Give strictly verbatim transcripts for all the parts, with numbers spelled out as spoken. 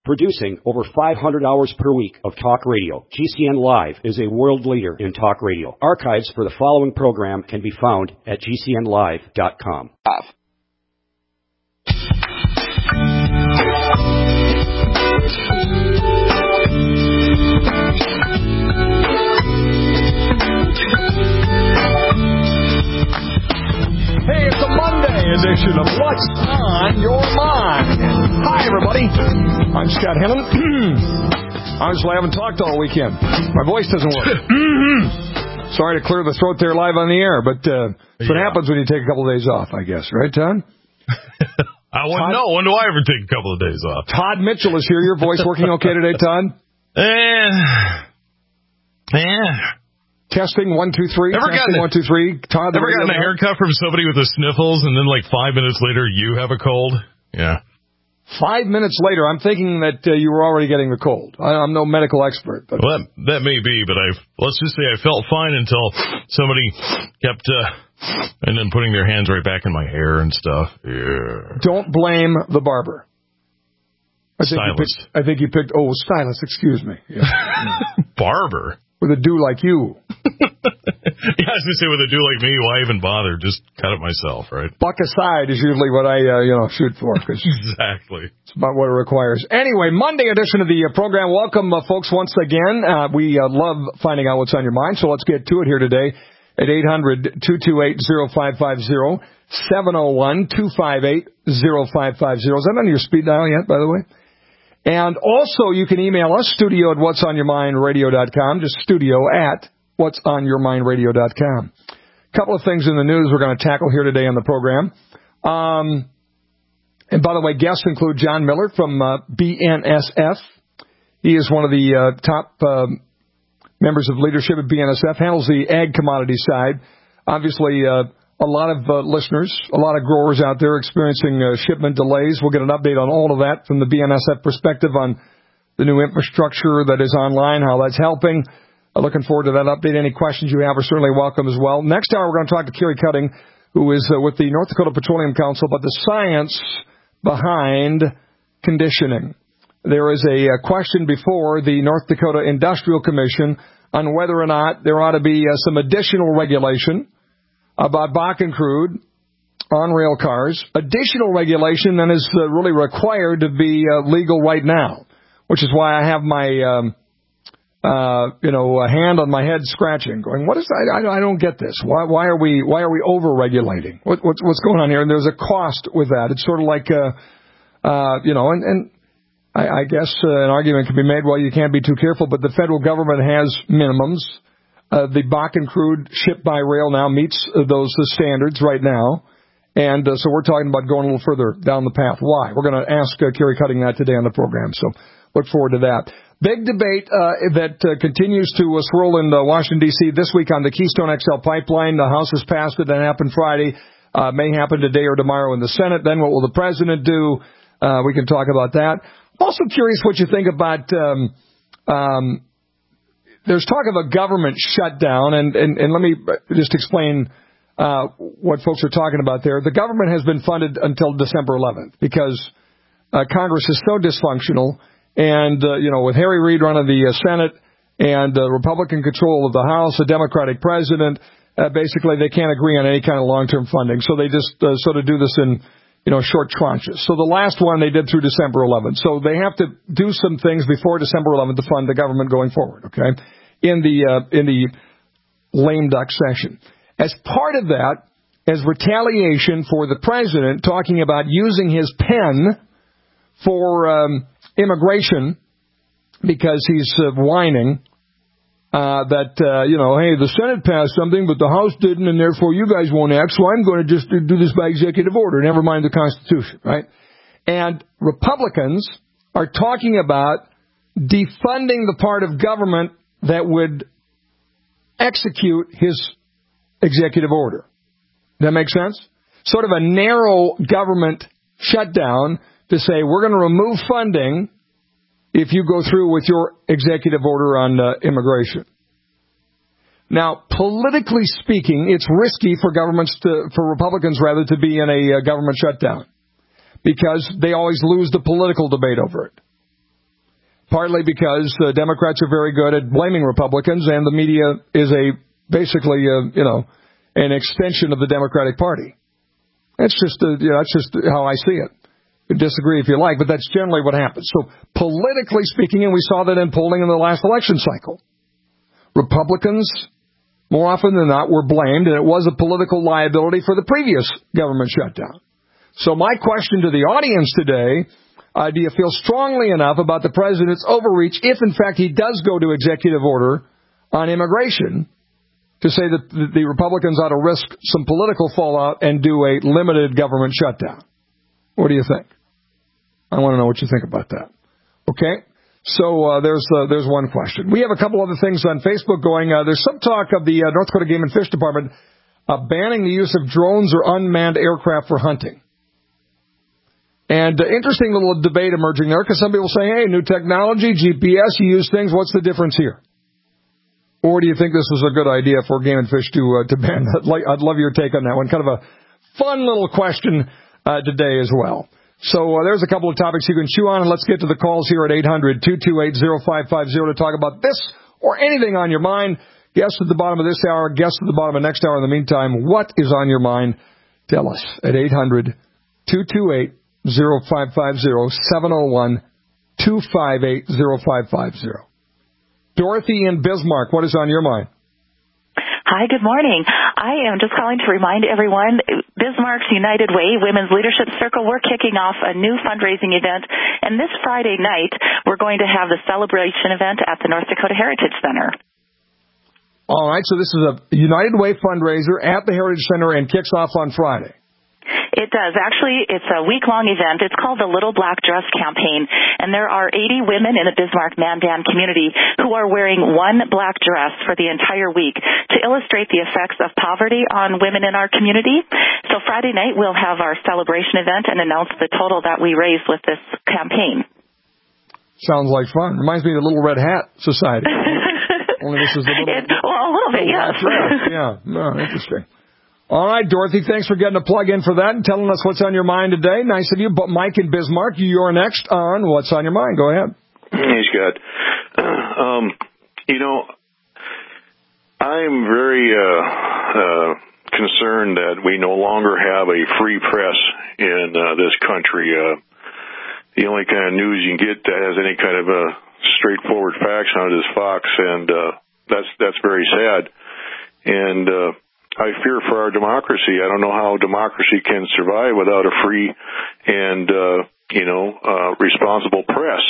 Producing over five hundred hours per week of talk radio, G C N Live is a world leader in talk radio. Archives for the following program can be found at G C N live dot com. Hey, it's a Monday edition of What's on Your Mind. Hi, everybody. I'm Scott Hennon. Honestly, I haven't talked all weekend. My voice doesn't work. Sorry to clear the throat there live on the air, but uh, that's what yeah. happens when you take a couple of days off, I guess. Right, Todd? I wouldn't know. When do I ever take a couple of days off? Todd Mitchell is here. Your voice working okay today, Todd? Eh. Eh. Testing, one, two, three. Ever Testing, gotten one, two, three. Todd, ever gotten a haircut from somebody with the sniffles, and then like five minutes later you have a cold? Yeah. Five minutes later, I'm thinking that uh, you were already getting the cold. I, I'm no medical expert. But well, that, that may be, but I let's just say I felt fine until somebody kept, uh, and then putting their hands right back in my hair and stuff. Yeah. Don't blame the barber. I think Stylist. You picked, I think you picked, oh, stylist, excuse me. Yeah. Barber? With a do like you. Yeah, I was going to say, with a do like me, why even bother? Just cut it myself, right? Buck aside is usually what I, uh, you know, shoot for. Exactly. It's about what it requires. Anyway, Monday edition of the uh, program. Welcome, uh, folks, once again. Uh, we uh, love finding out what's on your mind, so let's get to it here today at eight hundred, two two eight, oh five five oh, seven oh one, two five eight, oh five five oh. Is that on your speed dial yet, by the way? And also, you can email us, studio at whats on your mind radio dot com, just studio at whats on your mind radio dot com. A couple of things in the news we're going to tackle here today on the program. Um, and by the way, guests include John Miller from uh, B N S F. He is one of the uh, top uh, members of leadership at B N S F, handles the ag commodity side. Obviously, uh, a lot of uh, listeners, a lot of growers out there experiencing uh, shipment delays. We'll get an update on all of that from the B N S F perspective on the new infrastructure that is online, how that's helping. Uh, looking forward to that update. Any questions you have are certainly welcome as well. Next hour, we're going to talk to Kerry Cutting, who is uh, with the North Dakota Petroleum Council, about the science behind conditioning. There is a, a question before the North Dakota Industrial Commission on whether or not there ought to be uh, some additional regulation about Bakken crude on rail cars. Additional regulation then is uh, really required to be uh, legal right now, which is why I have my, um, uh, you know, a hand on my head scratching, going, "What is that? I, I don't get this. Why, why are we, why are we over regulating? What, what's, what's going on here?" And there's a cost with that. It's sort of like, uh, uh, you know, and, and I, I guess uh, an argument can be made, well, you can't be too careful, but the federal government has minimums. Uh, the Bakken crude shipped by rail now meets uh, those uh, standards right now. And uh, so we're talking about going a little further down the path. Why? We're going to ask uh, Kerry Cutting that today on the program. So look forward to that. Big debate uh, that uh, continues to uh, swirl in uh, Washington, D C this week on the Keystone X L pipeline. The House has passed it. That happened Friday. Uh, may happen today or tomorrow in the Senate. Then what will the president do? Uh, we can talk about that. I'm also curious what you think about um, um, there's talk of a government shutdown, and, and, and let me just explain uh, what folks are talking about there. The government has been funded until December eleventh because uh, Congress is so dysfunctional, and, uh, you know, with Harry Reid running the uh, Senate and uh, Republican control of the House, a Democratic president, uh, basically they can't agree on any kind of long-term funding, so they just uh, sort of do this in, you know, short tranches. So the last one they did through December eleventh. So they have to do some things before December eleventh to fund the government going forward, okay, in the uh, in the lame duck session. As part of that, as retaliation for the president talking about using his pen for um, immigration because he's uh, whining uh, that, uh, you know, hey, the Senate passed something, but the House didn't, and therefore you guys won't act, so I'm going to just do this by executive order, never mind the Constitution, right? And Republicans are talking about defunding the part of government that would execute his executive order. Does that make sense? Sort of a narrow government shutdown to say we're going to remove funding if you go through with your executive order on uh, immigration. Now, politically speaking, it's risky for governments to, for Republicans rather, to be in a uh, government shutdown because they always lose the political debate over it. partly because uh, Democrats are very good at blaming Republicans, and the media is a basically, uh, you know, an extension of the Democratic Party. That's just, uh, you know, that's just how I see it. You disagree if you like, but that's generally what happens. So politically speaking, and we saw that in polling in the last election cycle, Republicans, more often than not, were blamed, and it was a political liability for the previous government shutdown. So my question to the audience today, uh, do you feel strongly enough about the president's overreach if, in fact, he does go to executive order on immigration to say that the Republicans ought to risk some political fallout and do a limited government shutdown? What do you think? I want to know what you think about that. Okay? So uh, there's uh, there's one question. We have a couple other things on Facebook going. Uh, there's some talk of the uh, North Dakota Game and Fish Department uh, banning the use of drones or unmanned aircraft for hunting. And uh, interesting little debate emerging there, because some people say, hey, new technology, G P S, you use things, what's the difference here? Or do you think this was a good idea for Game and Fish to uh, to ban? I'd, like, I'd love your take on that one. Kind of a fun little question uh, today as well. So uh, there's a couple of topics you can chew on, and let's get to the calls here at eight hundred, two two eight, oh five five oh to talk about this or anything on your mind. Guests at the bottom of this hour, guests at the bottom of next hour. In the meantime, what is on your mind? Tell us at eight hundred, two two eight, oh five five oh, seven oh one, two five eight, oh five five oh. Dorothy in Bismarck, what is on your mind? Hi, good morning. I am just calling to remind everyone, Bismarck's United Way Women's Leadership Circle, we're kicking off a new fundraising event, and this Friday night, we're going to have the celebration event at the North Dakota Heritage Center. All right, so this is a United Way fundraiser at the Heritage Center and kicks off on Friday. It does. Actually, it's a week-long event. It's called the Little Black Dress Campaign, and there are eighty women in the Bismarck Mandan community who are wearing one black dress for the entire week to illustrate the effects of poverty on women in our community. So Friday night, we'll have our celebration event and announce the total that we raised with this campaign. Sounds like fun. Reminds me of the Little Red Hat Society. Only this is a little... It, well, a little bit, yes. Yeah, no, interesting. All right, Dorothy, thanks for getting a plug in for that and telling us what's on your mind today. Nice of you. But Mike in Bismarck, you're next on What's on Your Mind. Go ahead. Hey, Scott. Um, you know, I'm very uh, uh, concerned that we no longer have a free press in uh, this country. Uh, the only kind of news you can get that has any kind of a straightforward facts on it is Fox, and uh, that's that's very sad. And uh, I fear for our democracy. I don't know how democracy can survive without a free and, uh, you know, uh, responsible press.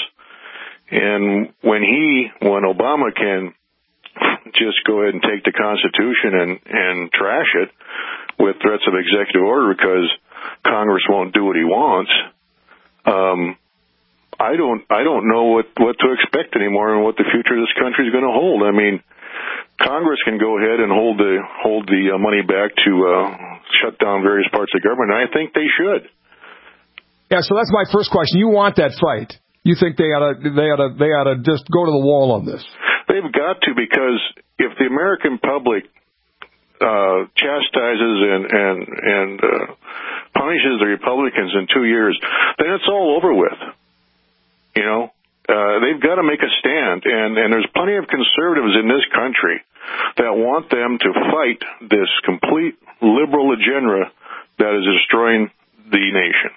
And when he, when Obama can just go ahead and take the Constitution and, and trash it with threats of executive order because Congress won't do what he wants, um, I don't, I don't know what, what to expect anymore and what the future of this country is going to hold. I mean, Congress can go ahead and hold the hold the uh, money back to uh, shut down various parts of government, and I think they should. Yeah, so that's my first question. You want that fight? You think they ought to they ought to they ought to just go to the wall on this? They've got to, because if the American public uh, chastises and and and uh, punishes the Republicans in two years, then it's all over with. You know. Uh, they've got to make a stand, and, and there's plenty of conservatives in this country that want them to fight this complete liberal agenda that is destroying the nation.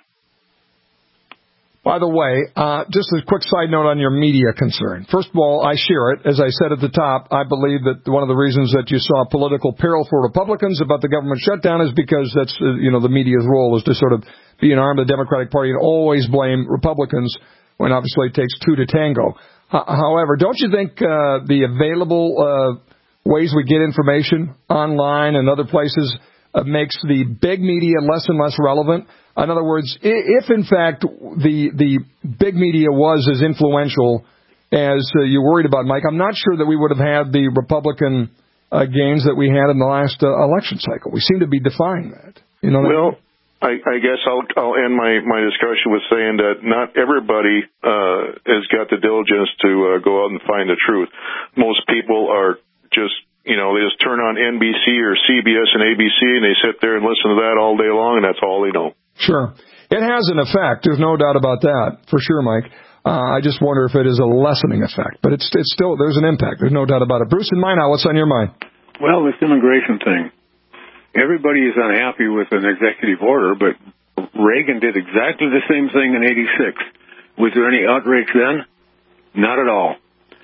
By the way, uh, just a quick side note on your media concern. First of all, I share it. As I said at the top, I believe that one of the reasons that you saw political peril for Republicans about the government shutdown is because that's, uh, you know, the media's role is to sort of be an arm of the Democratic Party and always blame Republicans, when obviously it takes two to tango. H- however, don't you think uh, the available uh, ways we get information online and other places uh, makes the big media less and less relevant? In other words, if in fact the the big media was as influential as uh, you're worried about, Mike, I'm not sure that we would have had the Republican uh, gains that we had in the last uh, election cycle. We seem to be defying that. You know. Well. That? I, I guess I'll, I'll end my, my discussion with saying that not everybody uh, has got the diligence to uh, go out and find the truth. Most people are just, you know, they just turn on N B C or C B S and A B C and they sit there and listen to that all day long, and that's all they know. Sure. It has an effect. There's no doubt about that, for sure, Mike. Uh, I just wonder if it is a lessening effect. But it's it's still, there's an impact. There's no doubt about it. Bruce in Minot, what's on your mind? Well, this immigration thing. Everybody is unhappy with an executive order, but Reagan did exactly the same thing in eighty-six. Was there any outrage then? Not at all.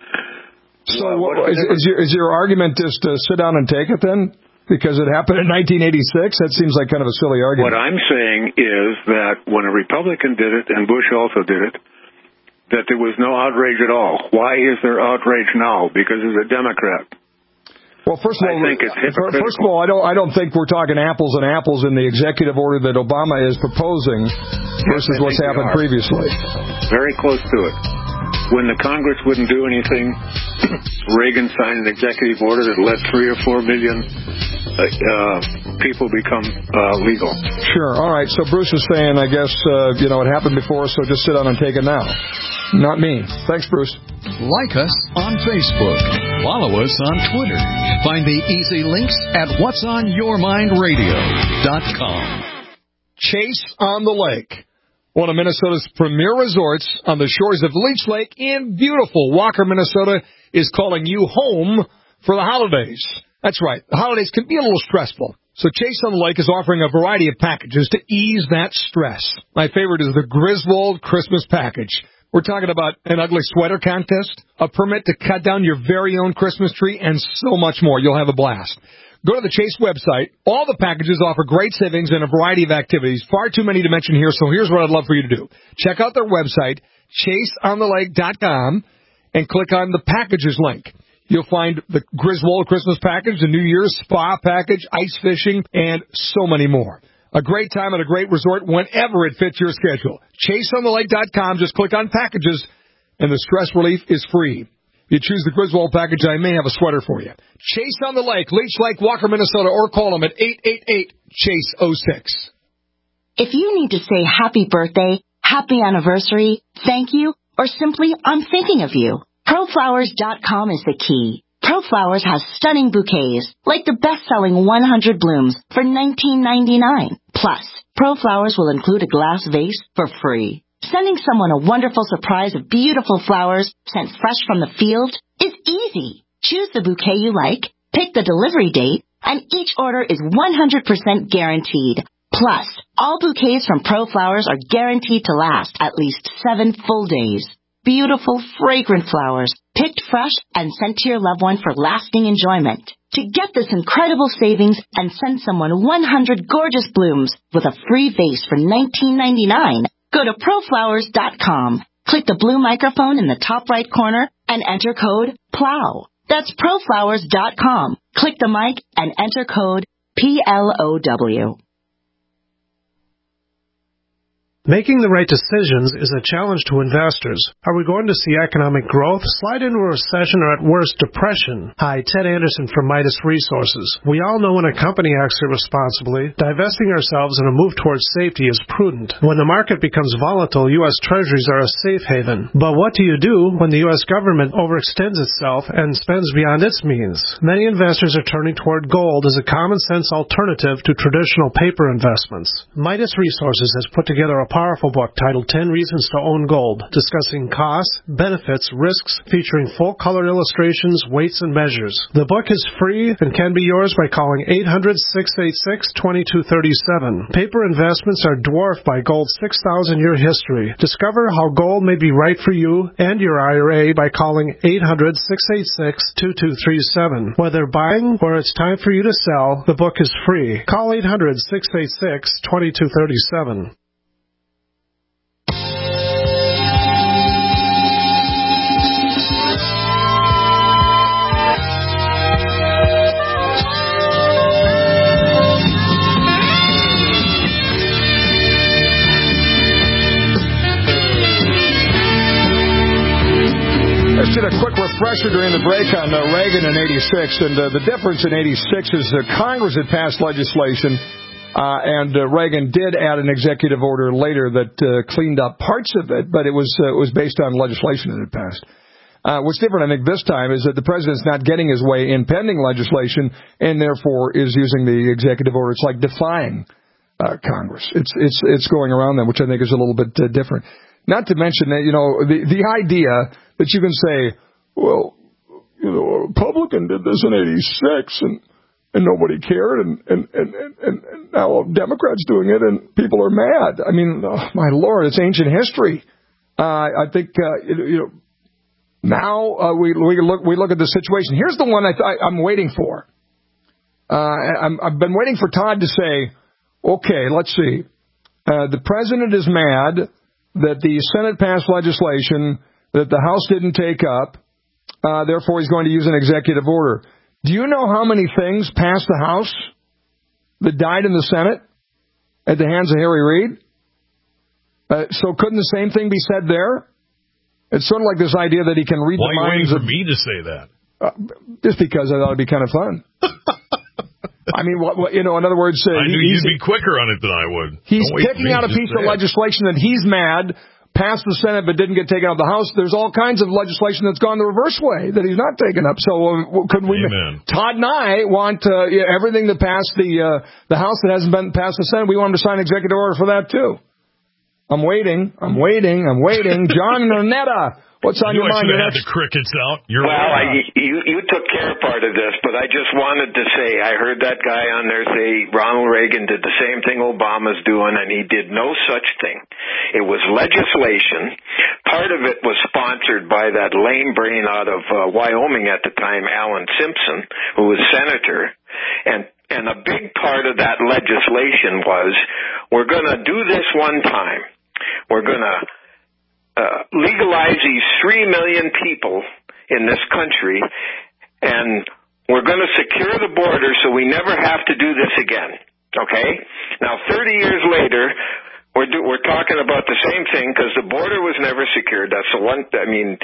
So well, what, is, is, your, is your argument just to sit down and take it then? Because it happened in nineteen eighty-six? That seems like kind of a silly argument. What I'm saying is that when a Republican did it, and Bush also did it, that there was no outrage at all. Why is there outrage now? Because he's a Democrat. Well, first of all, I think it's hypocritical. First of all, I don't, I don't think we're talking apples and apples in the executive order that Obama is proposing versus yes, what's happened previously. Very close to it. When the Congress wouldn't do anything, Reagan signed an executive order that let three or four million uh, uh, people become uh, legal. Sure. All right. So Bruce is saying, I guess, uh, you know, it happened before, so just sit down and take it now. Not me. Thanks, Bruce. Like us on Facebook. Follow us on Twitter. Find the easy links at whats on your mind radio dot com. Chase on the Lake. One of Minnesota's premier resorts on the shores of Leech Lake in beautiful Walker, Minnesota, is calling you home for the holidays. That's right. The holidays can be a little stressful. So Chase on the Lake is offering a variety of packages to ease that stress. My favorite is the Griswold Christmas package. We're talking about an ugly sweater contest, a permit to cut down your very own Christmas tree, and so much more. You'll have a blast. Go to the Chase website. All the packages offer great savings and a variety of activities. Far too many to mention here, so here's what I'd love for you to do. Check out their website, chase on the lake dot com, and click on the packages link. You'll find the Griswold Christmas package, the New Year's spa package, ice fishing, and so many more. A great time at a great resort whenever it fits your schedule. chase on the lake dot com. Just click on packages, and the stress relief is free. If you choose the Griswold package, I may have a sweater for you. Chase on the Lake, Leech Lake, Walker, Minnesota, or call them at eight eight eight, chase oh six. If you need to say happy birthday, happy anniversary, thank you, or simply I'm thinking of you, pro flowers dot com is the key. ProFlowers has stunning bouquets, like the best-selling one hundred blooms for nineteen ninety-nine. Plus, ProFlowers will include a glass vase for free. Sending someone a wonderful surprise of beautiful flowers sent fresh from the field is easy. Choose the bouquet you like, pick the delivery date, and each order is one hundred percent guaranteed. Plus, all bouquets from ProFlowers are guaranteed to last at least seven full days. Beautiful, fragrant flowers, picked fresh and sent to your loved one for lasting enjoyment. To get this incredible savings and send someone one hundred gorgeous blooms with a free vase for nineteen ninety-nine, go to pro flowers dot com. Click the blue microphone in the top right corner and enter code PLOW. That's pro flowers dot com. Click the mic and enter code P L O W. Making the right decisions is a challenge to investors. Are we going to see economic growth, slide into a recession, or at worst, depression? Hi, Ted Anderson from Midas Resources. We all know when a company acts irresponsibly, divesting ourselves in a move towards safety is prudent. When the market becomes volatile, U S Treasuries are a safe haven. But what do you do when the U S government overextends itself and spends beyond its means? Many investors are turning toward gold as a common-sense alternative to traditional paper investments. Midas Resources has put together a powerful book titled ten Reasons to Own Gold, discussing costs, benefits, risks, featuring full-color illustrations, weights, and measures. The book is free and can be yours by calling eight hundred, six eight six, two two three seven. Paper investments are dwarfed by gold's six thousand year history. Discover how gold may be right for you and your I R A by calling eight hundred, six eight six, two two three seven. Whether buying or it's time for you to sell, the book is free. Call eight hundred, six eight six, two two three seven. Let's get a quick refresher during the break on uh, Reagan in eighty-six. And uh, the difference in eighty-six is that Congress had passed legislation, uh, and uh, Reagan did add an executive order later that uh, cleaned up parts of it, but it was uh, it was based on legislation that had passed. Uh, what's different, I think, this time is that the president's not getting his way in pending legislation and therefore is using the executive order. It's like defying uh, Congress. It's it's it's going around them, which I think is a little bit uh, different. Not to mention that, you know, the, the idea that you can say, well, you know, a Republican did this in eighty-six and, and nobody cared, and, and, and, and, and now a Democrat's doing it and people are mad. I mean, oh, my Lord, it's ancient history. Uh, I think, uh, you, you know, now uh, we, we, look, we look at the situation. Here's the one I th- I'm waiting for. Uh, I'm, I've been waiting for Todd to say, okay, let's see. Uh, the president is mad that the Senate passed legislation that the House didn't take up. Uh, therefore, he's going to use an executive order. Do you know how many things passed the House that died in the Senate at the hands of Harry Reid? Uh, so couldn't the same thing be said there? It's sort of like this idea that he can read Why the minds are you waiting of... for me to say that? Uh, just because I thought it'd be kind of fun. I mean, what, what, you know, in other words... Uh, I knew you'd be quicker on it than I would. He's picking out a piece of legislation that he's mad, passed the Senate but didn't get taken out of the House. There's all kinds of legislation that's gone the reverse way that he's not taken up. So uh, couldn't we... Amen. Todd and I want uh, everything that passed the uh, the House that hasn't been passed the Senate. We want him to sign an executive order for that, too. I'm waiting. I'm waiting. I'm waiting. John and Annetta, what's on you your mind? You had the crickets out. You're well, right. I, you you took care of part of this, but I just wanted to say I heard that guy on there say Ronald Reagan did the same thing Obama's doing, and he did no such thing. It was legislation. Part of it was sponsored by that lame brain out of uh, Wyoming at the time, Alan Simpson, who was senator, and and a big part of that legislation was we're going to do this one time. We're going to uh, legalize these three million people in this country, and we're going to secure the border so we never have to do this again. Okay? Now, thirty years later, we're do, we're talking about the same thing because the border was never secured. That's the one. I mean,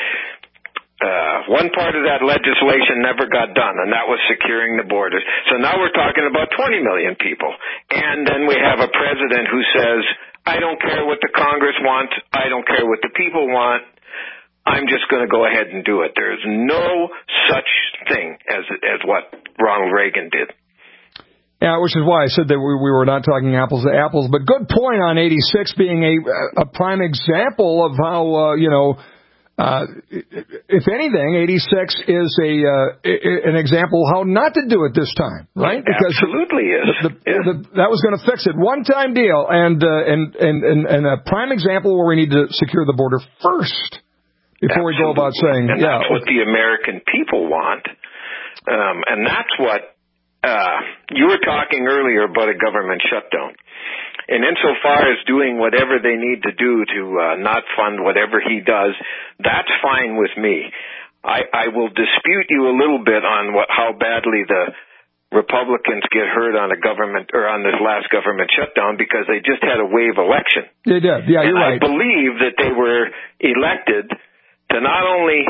uh, one part of that legislation never got done, and that was securing the borders. So now we're talking about twenty million people, and then we have a president who says, I don't care what the Congress wants. I don't care what the people want. I'm just going to go ahead and do it. There's no such thing as as what Ronald Reagan did. Yeah, which is why I said that we, we were not talking apples to apples. But good point on eighty-six being a, a prime example of how, uh, you know, uh, if anything, eighty-six is a uh, an example of how not to do it this time, right? It because absolutely is. The, the, yeah. the, that was going to fix it. One-time deal, and, uh, and and and and a prime example where we need to secure the border first before absolutely. we go about saying, and yeah. that's what the American people want, um, and that's what uh, you were talking earlier about a government shutdown. And insofar as doing whatever they need to do to uh, not fund whatever he does, that's fine with me. I, I will dispute you a little bit on what how badly the Republicans get hurt on a government or on this last government shutdown because they just had a wave election. They did. Yeah, and you're right. I believe that they were elected to not only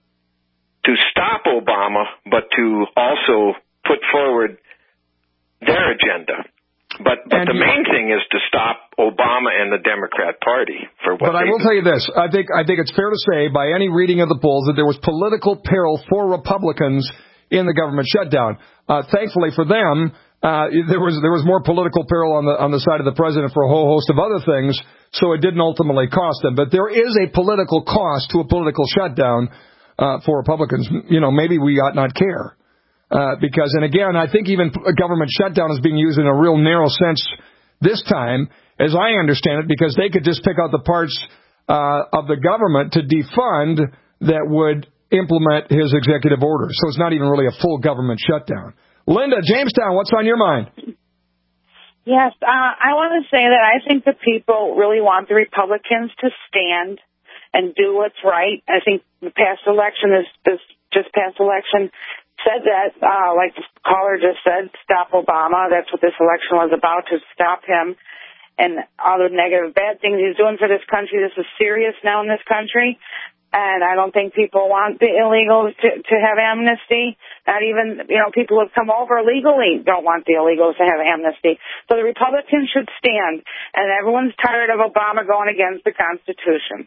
to stop Obama, but to also put forward their agenda. But, but the main thing is to stop Obama and the Democrat Party for what. But I will do. tell you this: I think I think it's fair to say, by any reading of the polls, that there was political peril for Republicans in the government shutdown. Uh, thankfully for them, uh, there was there was more political peril on the on the side of the president for a whole host of other things. So it didn't ultimately cost them. But there is a political cost to a political shutdown uh, for Republicans. You know, maybe we ought not care. Uh, because, and again, I think even a government shutdown is being used in a real narrow sense this time, as I understand it, because they could just pick out the parts uh, of the government to defund that would implement his executive order. So it's not even really a full government shutdown. Linda, Jamestown, what's on your mind? Yes, uh, I want to say that I think the people really want the Republicans to stand and do what's right. I think the past election, this, this just past election, said that, uh, like the caller just said, stop Obama. That's what this election was about, to stop him and all the negative, bad things he's doing for this country. This is serious now in this country, and I don't think people want the illegals to, to have amnesty. Not even, you know, people who have come over legally don't want the illegals to have amnesty. So the Republicans should stand, and everyone's tired of Obama going against the Constitution.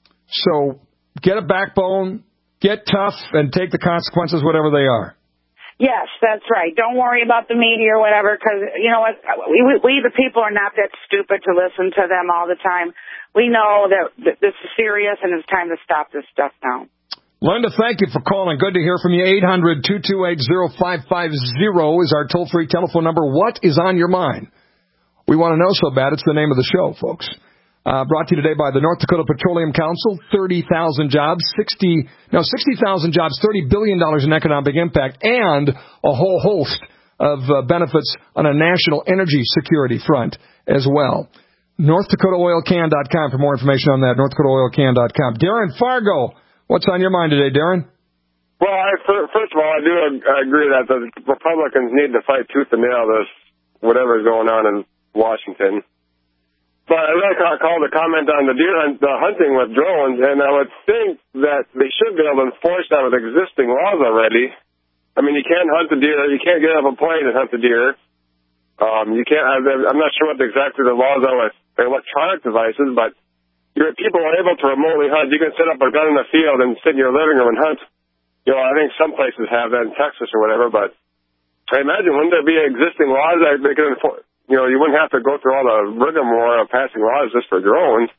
So get a backbone. Get tough and take the consequences, whatever they are. Yes, that's right. Don't worry about the media or whatever, because, you know what, we, we the people are not that stupid to listen to them all the time. We know that, that this is serious and it's time to stop this stuff now. Linda, thank you for calling. Good to hear from you. eight hundred, two two eight, oh five five oh is our toll-free telephone number. What is on your mind? We want to know so bad, it's the name of the show, folks. Uh, brought to you today by the North Dakota Petroleum Council, thirty thousand jobs, sixty, no, sixty thousand jobs, thirty billion dollars in economic impact, and a whole host of uh, benefits on a national energy security front as well. North Dakota Oil Can dot com for more information on that, North Dakota Oil Can dot com. Darren Fargo, what's on your mind today, Darren? Well, I, first of all, I do agree that the Republicans need to fight tooth and nail this, whatever is going on in Washington. But I really called to comment on the deer hunt, the hunting with drones, and I would think that they should be able to enforce that with existing laws already. I mean, you can't hunt the deer, you can't get off a plane and hunt the deer. Um, you can't have, I'm not sure what exactly the laws are with electronic devices, but your people are able to remotely hunt. You can set up a gun in the field and sit in your living room and hunt. You know, I think some places have that in Texas or whatever, but I imagine wouldn't there be existing laws that they could enforce? You know, you wouldn't have to go through all the rigmarole of passing laws just for drones.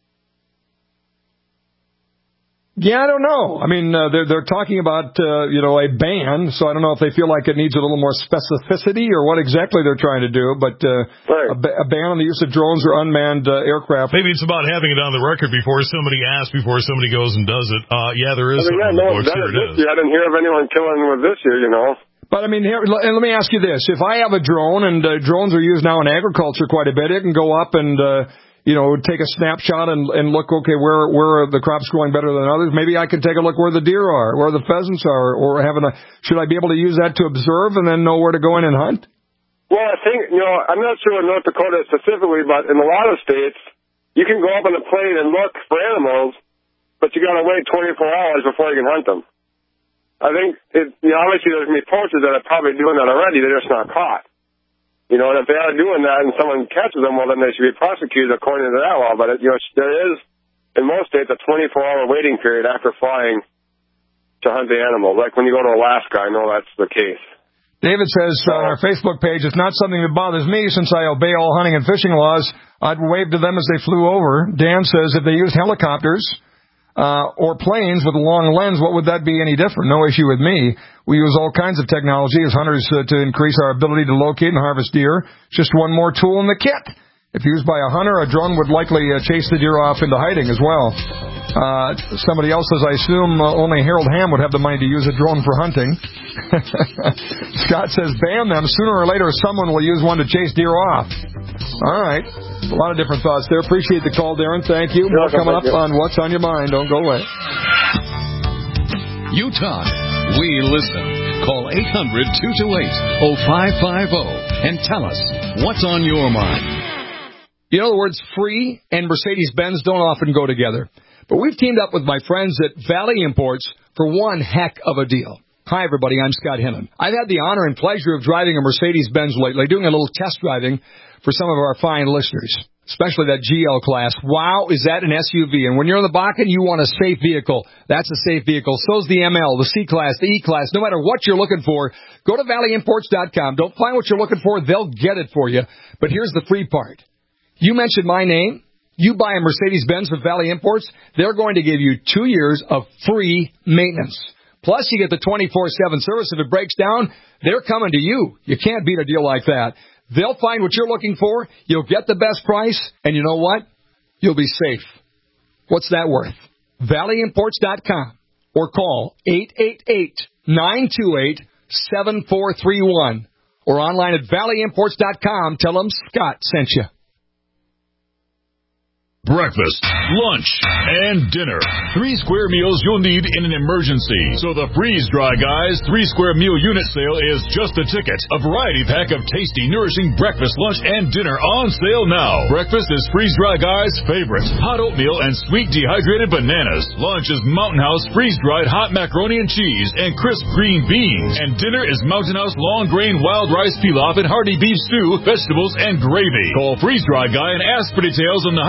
Yeah, I don't know. I mean, uh, they're they're talking about uh, you know a ban, so I don't know if they feel like it needs a little more specificity or what exactly they're trying to do. But uh, right. a, ba- a ban on the use of drones or unmanned uh, aircraft. Maybe it's about having it on the record before somebody asks, before somebody goes and does it. Uh, yeah, there is. I mean, yeah, no one's done it this year. I didn't hear of anyone killing with this year, you know. But, I mean, here, and let me ask you this. If I have a drone, and uh, drones are used now in agriculture quite a bit, it can go up and, uh, you know, take a snapshot and, and look, okay, where where are the crops growing better than others? Maybe I can take a look where the deer are, where the pheasants are, or having a, should I be able to use that to observe and then know where to go in and hunt? Well, I think, you know, I'm not sure in North Dakota specifically, but in a lot of states, you can go up on a plane and look for animals, but you got to wait twenty-four hours before you can hunt them. I think, it, you know, obviously there's going to be poachers that are probably doing that already. They're just not caught. You know, and if they are doing that and someone catches them, well, then they should be prosecuted according to that law. But, it, you know, there is, in most states, a twenty-four hour waiting period after flying to hunt the animal. Like when you go to Alaska, I know that's the case. David says on our Facebook page, it's not something that bothers me since I obey all hunting and fishing laws. I'd wave to them as they flew over. Dan says if they use helicopters, Uh, or planes with a long lens, what would that be any different? No issue with me. We use all kinds of technology as hunters uh, to increase our ability to locate and harvest deer. It's just one more tool in the kit. If used by a hunter, a drone would likely uh, chase the deer off into hiding as well. Uh, somebody else says, I assume uh, only Harold Hamm would have the money to use a drone for hunting. Scott says, ban them. Sooner or later, someone will use one to chase deer off. All right. A lot of different thoughts there. Appreciate the call, Darren. Thank you. More coming up on What's on Your Mind. Don't go away. You talk. We listen. Call eight hundred, two two eight, oh five five oh and tell us what's on your mind. You know, the words free and Mercedes-Benz don't often go together. But we've teamed up with my friends at Valley Imports for one heck of a deal. Hi, everybody. I'm Scott Hennon. I've had the honor and pleasure of driving a Mercedes-Benz lately, doing a little test driving for some of our fine listeners, especially that G L class. Wow, is that an S U V? And when you're in the Bakken, you want a safe vehicle. That's a safe vehicle. So's the M L, the C class, the E class. No matter what you're looking for, go to valley imports dot com. Don't find what you're looking for. They'll get it for you. But here's the free part. You mentioned my name. You buy a Mercedes-Benz with Valley Imports, they're going to give you two years of free maintenance. Plus, you get the twenty-four seven service. If it breaks down, they're coming to you. You can't beat a deal like that. They'll find what you're looking for. You'll get the best price. And you know what? You'll be safe. What's that worth? valley imports dot com or call eight eight eight, nine two eight, seven four three one or online at valley imports dot com. Tell them Scott sent you. Breakfast, lunch, and dinner. Three square meals you'll need in an emergency. So the Freeze Dry Guys three square meal unit sale is just a ticket. A variety pack of tasty, nourishing breakfast, lunch, and dinner on sale now. Breakfast is Freeze Dry Guys' favorite. Hot oatmeal and sweet dehydrated bananas. Lunch is Mountain House freeze-dried hot macaroni and cheese and crisp green beans. And dinner is Mountain House long grain wild rice pilaf and hearty beef stew, vegetables, and gravy. Call Freeze Dry Guy and ask for details on the one hundred twenty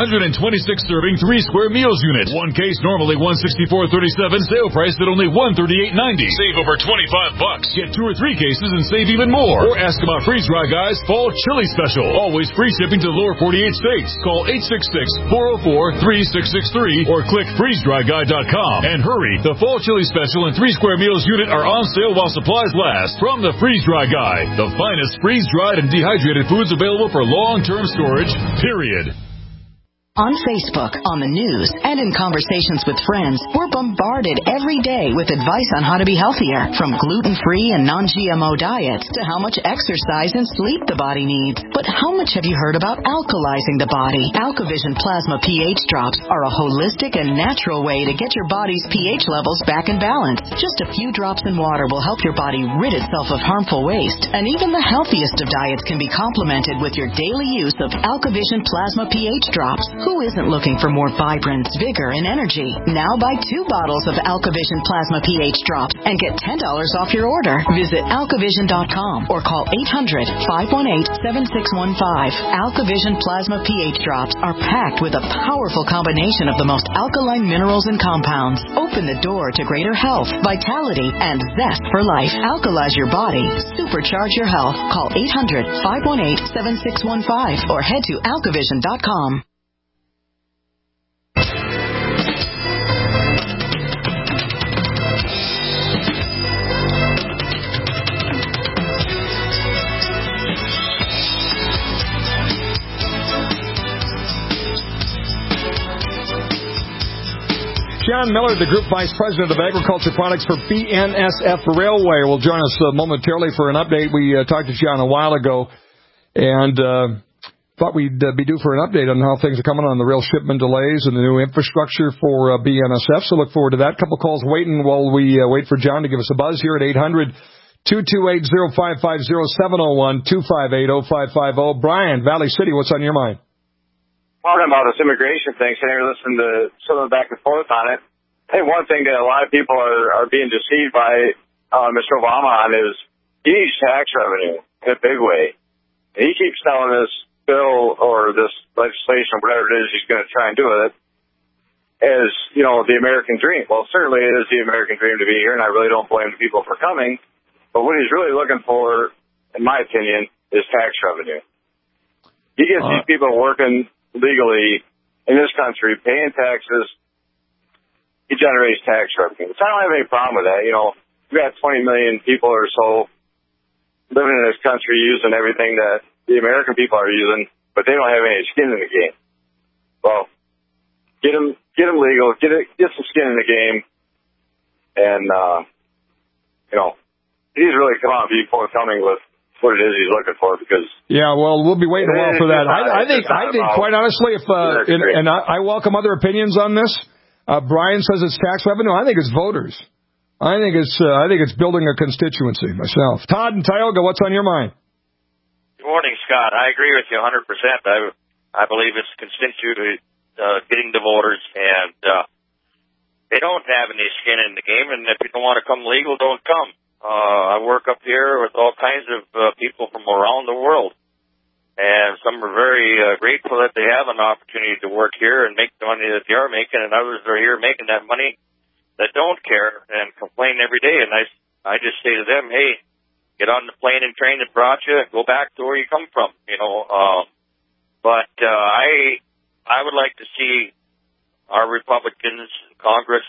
twenty-six serving three square meals unit. One case normally one sixty-four thirty-seven, sale price at only one thirty-eight ninety. Save over twenty-five bucks. Get two or three cases and save even more. Or ask about Freeze Dry Guy's Fall Chili Special. Always free shipping to the lower forty-eight states. Call eight six six, four oh four, three six six three or click freeze dry guy dot com. And hurry, the Fall Chili Special and three square meals unit are on sale while supplies last. From the Freeze Dry Guy, the finest freeze-dried and dehydrated foods available for long-term storage, period. On Facebook, on the news, and in conversations with friends, we're bombarded every day with advice on how to be healthier, from gluten-free and non-G M O diets to how much exercise and sleep the body needs. But how much have you heard about alkalizing the body? AlkaVision Plasma pH drops are a holistic and natural way to get your body's pH levels back in balance. Just a few drops in water will help your body rid itself of harmful waste, and even the healthiest of diets can be complemented with your daily use of AlkaVision Plasma pH drops. Who isn't looking for more vibrance, vigor, and energy? Now buy two bottles of AlkaVision Plasma pH drops and get ten dollars off your order. Visit alkavision dot com or call eight hundred, five one eight, seven six one five. AlkaVision Plasma pH drops are packed with a powerful combination of the most alkaline minerals and compounds. Open the door to greater health, vitality, and zest for life. Alkalize your body. Supercharge your health. Call eight hundred, five one eight, seven six one five or head to alkavision dot com. John Miller, the Group Vice President of Agriculture Products for B N S F Railway, will join us uh, momentarily for an update. We uh, talked to John a while ago and uh, thought we'd uh, be due for an update on how things are coming on the rail shipment delays and the new infrastructure for uh, B N S F. So look forward to that. A couple calls waiting while we uh, wait for John to give us a buzz here at eight hundred, two two eight, oh five five oh, seven oh one, two five eight, oh five five oh. Brian, Valley City, what's on your mind? Talking about this immigration thing, sitting here listening to some of the back and forth on it. I think one thing that a lot of people are, are being deceived by uh, Mister Obama on is he needs tax revenue in a big way. And he keeps telling this bill or this legislation or whatever it is he's going to try and do with it as, you know, the American dream. Well, certainly it is the American dream to be here, and I really don't blame the people for coming. But what he's really looking for, in my opinion, is tax revenue. He gets uh, these people working legally in this country, paying taxes. He generates tax revenue. So I don't have any problem with that. You know, we've got twenty million people or so living in this country using everything that the American people are using, but they don't have any skin in the game. Well, get them, get them legal, get it, get some skin in the game, and, uh, you know, he's really come on before coming with what it is he's looking for, because yeah, well, we'll be waiting a while for that. I, I think, I think, quite honestly, if uh, and, and I, I welcome other opinions on this. Uh, Brian says it's tax revenue. I think it's voters. I think it's uh, I think it's building a constituency myself. Todd and Tioga, what's on your mind? Good morning, Scott. I agree with you one hundred percent. I I believe it's constituent uh, getting the voters, and uh, they don't have any skin in the game. And if you don't want to come legal, don't come. Uh, I work up here with all kinds of uh, people from around the world. And some are very uh, grateful that they have an opportunity to work here and make the money that they are making, and others are here making that money that don't care and complain every day. And I, I just say to them, hey, get on the plane and train that brought you, go back to where you come from, you know. Uh, but uh, I, I would like to see our Republicans in Congress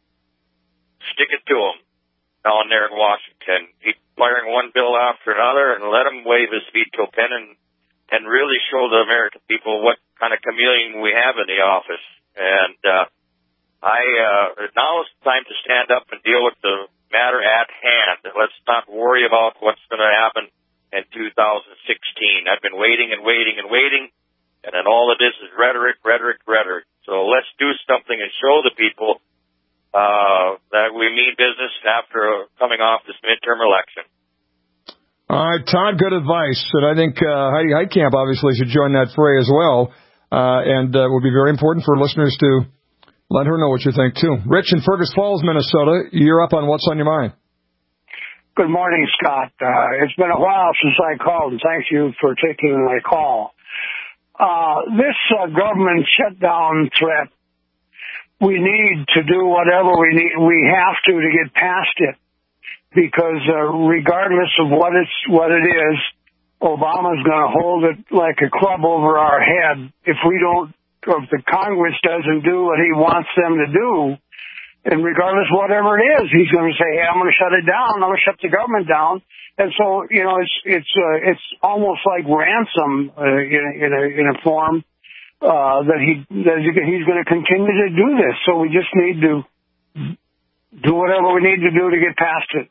stick it to them down there in Washington, keep firing one bill after another, and let them wave his veto pen and and really show the American people what kind of chameleon we have in the office. And uh, I uh, now is the time to stand up and deal with the matter at hand. Let's not worry about what's going to happen in two thousand sixteen. I've been waiting and waiting and waiting, and then all of this is rhetoric, rhetoric, rhetoric. So let's do something and show the people uh, that we mean business after coming off this midterm election. All right, Todd, good advice. And I think uh, Heidi Heitkamp obviously should join that fray as well. Uh, and uh, it would be very important for listeners to let her know what you think, too. Rich in Fergus Falls, Minnesota, you're up on What's on Your Mind. Good morning, Scott. Uh, it's been a while since I called, and thank you for taking my call. uh, this uh, government shutdown threat, we need to do whatever we need, we have to to get past it, because uh, regardless of what it's what it is, Obama's going to hold it like a club over our head if we don't, if the Congress doesn't do what he wants them to do. And regardless of whatever it is, he's going to say, "Hey, I'm going to shut it down. I'm going to shut the government down." And so, you know, it's it's uh, it's almost like ransom uh, in a, in a in a form uh, that he that he's going to continue to do this. So we just need to do whatever we need to do to get past it.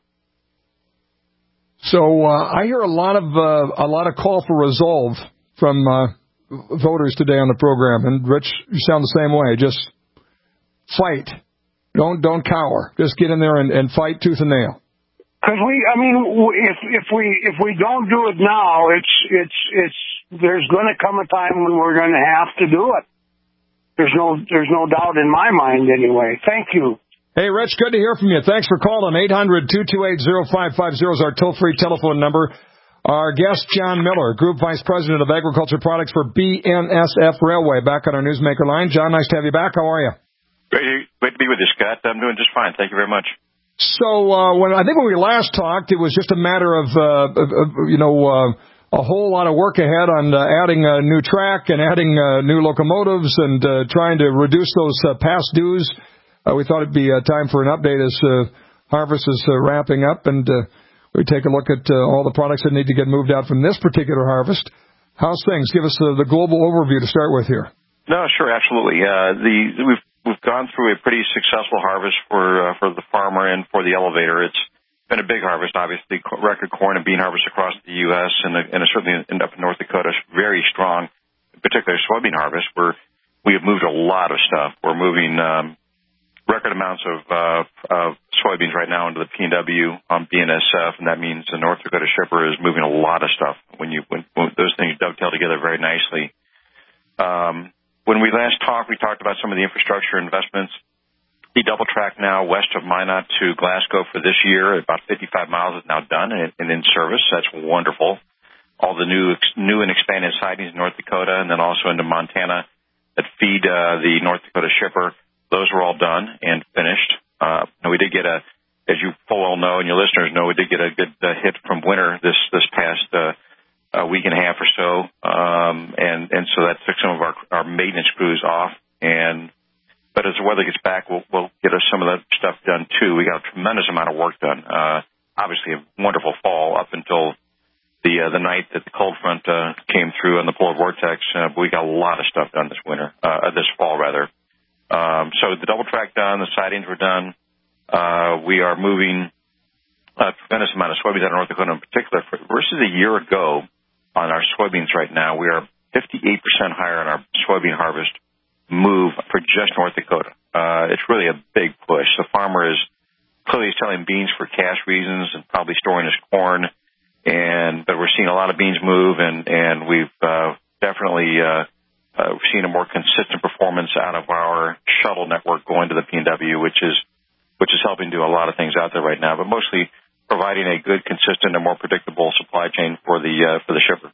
So uh, I hear a lot of uh, a lot of call for resolve from uh, voters today on the program, and Rich, you sound the same way. Just fight. Don't don't cower. Just get in there and, and fight tooth and nail. Because we, I mean, if if we if we don't do it now, it's it's it's there's going to come a time when we're going to have to do it. There's no there's no doubt in my mind, anyway. Thank you. Hey, Rich, good to hear from you. Thanks for calling. eight hundred, two two eight, oh five five oh is our toll-free telephone number. Our guest, John Miller, Group Vice President of Agriculture Products for B N S F Railway, back on our Newsmaker line. John, nice to have you back. How are you? Great, great to be with you, Scott. I'm doing just fine. Thank you very much. So, uh, when I think when we last talked, it was just a matter of, uh, of, of you know, uh, a whole lot of work ahead on uh, adding a new track and adding uh, new locomotives and uh, trying to reduce those uh, past dues. Uh, we thought it'd be uh, time for an update as uh, harvest is uh, wrapping up, and uh, we take a look at uh, all the products that need to get moved out from this particular harvest. How's things? Give us uh, the global overview to start with here. No, sure, absolutely. Uh, the we've we've gone through a pretty successful harvest for uh, for the farmer and for the elevator. It's been a big harvest, obviously, record corn and bean harvest across the U S and, and certainly in, up in North Dakota, very strong, in particular soybean harvest, where we have moved a lot of stuff. We're moving um, record amounts of, uh, of soybeans right now into the P and W on B N S F, and that means the North Dakota shipper is moving a lot of stuff when you when, when those things dovetail together very nicely. Um, When we last talked, we talked about some of the infrastructure investments. The double track now west of Minot to Glasgow for this year, about fifty-five miles is now done and, and in service. That's wonderful. All the new new and expanded sidings in North Dakota and then also into Montana that feed uh, the North Dakota shipper, those are all done and finished. Uh, and we did get a, as you full well know and your listeners know, we did get a good uh, hit from winter this this past uh a week and a half or so, um, and and so that took some of our our maintenance crews off. And but as the weather gets back, we'll we'll get us some of that stuff done too. We got a tremendous amount of work done. Uh, obviously, a wonderful fall up until the uh, the night that the cold front uh, came through on the polar vortex. Uh, but we got a lot of stuff done this winter, uh, this fall rather. Um, so the double track done, the sidings were done. Uh, we are moving a tremendous amount of soybeans out of North Dakota in particular for, versus a year ago. On our soybeans right now, we are fifty-eight percent higher on our soybean harvest move for just North Dakota. Uh, it's really a big push. The farmer is clearly selling beans for cash reasons and probably storing his corn, and but we're seeing a lot of beans move, and and we've uh, definitely uh, uh, seen a more consistent performance out of our shuttle network going to the P and W, which is which is helping do a lot of things out there right now, but mostly providing a good, consistent, and more predictable supply chain for the uh, for the shipper.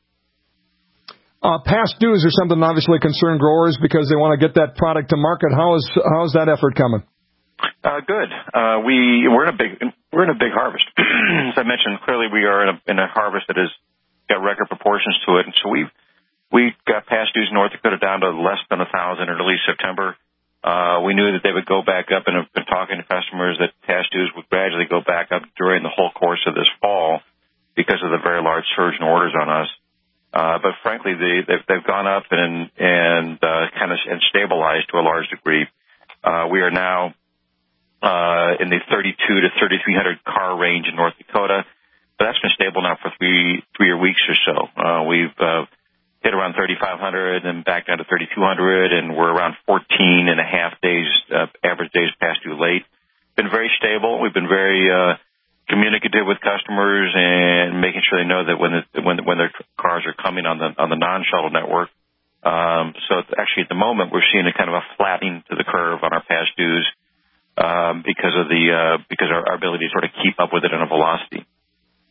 Uh, past dues are something obviously concern growers because they want to get that product to market. How is how is that effort coming? Uh, good. Uh, we we're in a big we're in a big harvest. As I mentioned, clearly we are in a, in a harvest that has got record proportions to it, and so we we got past dues in North Dakota down to less than a thousand in early September. Uh, we knew that they would go back up and have been talking to customers that past dues would gradually go back up during the whole course of this fall because of the very large surge in orders on us. Uh, but frankly, they, they've, they've gone up and, and, uh, kind of and stabilized to a large degree. Uh, we are now, uh, in the thirty-two to thirty-three hundred car range in North Dakota, but that's been stable now for three, three weeks or so. Uh, we've, uh, hit around thirty-five hundred and back down to thirty-two hundred, and we're around fourteen and a half days, uh, average days past due late. Been very stable. We've been very uh, communicative with customers and making sure they know that when the, when when their cars are coming on the on the non-shuttle network. Um, so actually, at the moment, we're seeing a kind of a flattening to the curve on our past dues um, because of the uh, because our, our ability to sort of keep up with it in a velocity.